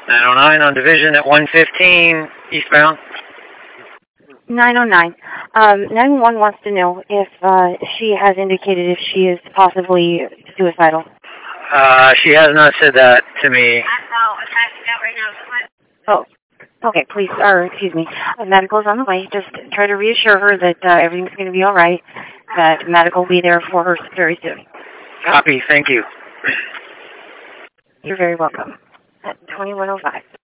909 on Division at 115 eastbound. 909. 911 wants to know if she has indicated if she is possibly suicidal. She has not said that to me. Oh, okay, please, or excuse me. Medical's on the way. Just try to reassure her that everything's going to be all right, that medical will be there for her very soon. Copy, thank you. You're very welcome. At 2105.